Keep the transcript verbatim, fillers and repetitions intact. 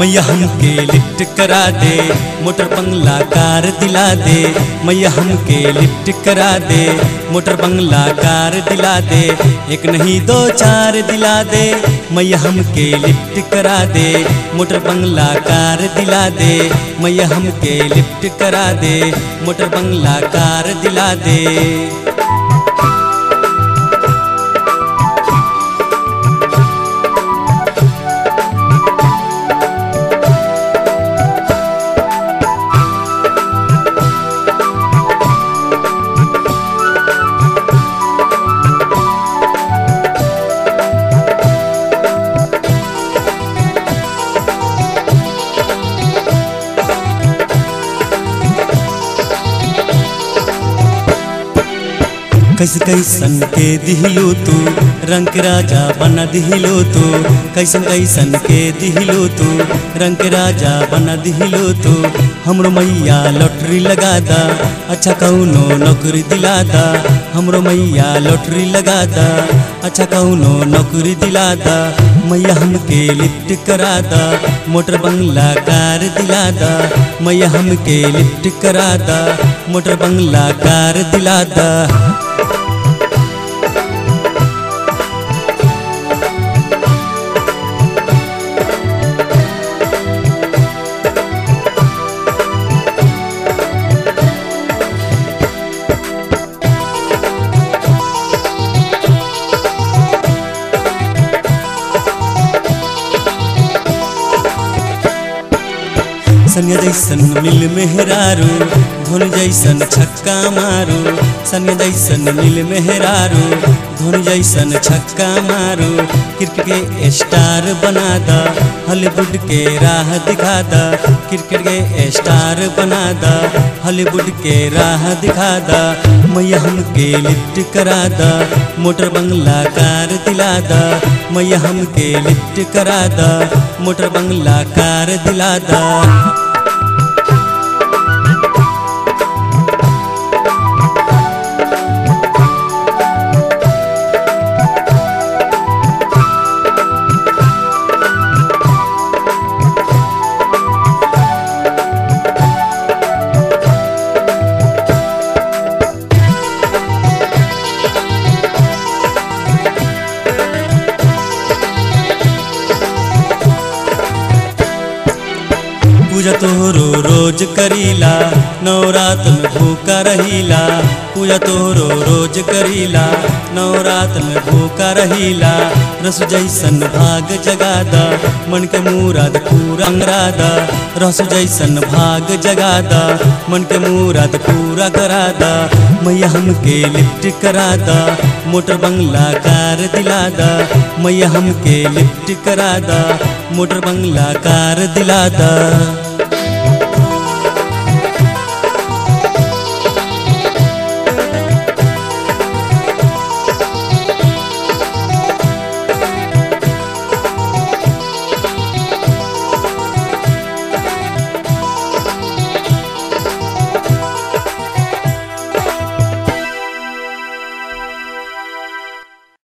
मैया हमके लिफ्ट करा दे, मोटर बंगला कार दिला दे। मैया हमके लिफ्ट करा दे, मोटर बंगला कार दिला दे। एक नहीं दो चार दिला दे। मैया हमके लिफ्ट करा दे, मोटर बंगला कार दिला दे। मैया हमके लिफ्ट करा दे, मोटर बंगला कार दिला दे। कैसे कैसन के दिहिलो तू, रंग के राजा बना दिहिलो तू। कैसन कैसन के दिहिलो तू, रंग के राजा बना दिहिलो तू। हमरो मैया लॉटरी लगा दा, अच्छा कौनो नौकरी दिला दा। हमरो मैया लॉटरी लगा दा, अच्छा कौनो नौकरी दिला दा। मैया हमके लिफ्ट करा दा, मोटर बंगला कार दिला दा। मैया हमके लिफ्ट करा दा, मोटर बंगला कार दिला दा। सनिया जैसन मिल मेहरारू, धोनी जैसन छक्का मारू। सनिया जैसन मिल मेहरारू, धोनी जैसन छक्का मारू। क्रिकेट के स्टार बना दा, हॉलीवुड के राह दिखा दा। क्रिकेट के स्टार बना दा, हॉलीवुड के राह दिखा दा। मैया हमके लिफ्ट करा दा, मोटर बंगला कार दिला दा। मैया हमके लिफ्ट करा दा, मोटर बंगला कार दिला दा। पूजा तोहरो रोज करीला, नवरात में भूखा रहीला। पूजा तोहरो रोज करीला, नवरात में भूखा रहीला। रस जैसन भाग जगादा, मन के मुराद पूरा अंगरादा। रस जैसन भाग जगादा, मन के मुराद पूरा करादा। मैया हमके लिफ्ट करादा, मोटर बंगला कार दिलादा। मैया हमके लिफ्ट करादा, मोटर बंगला कार दिलादा।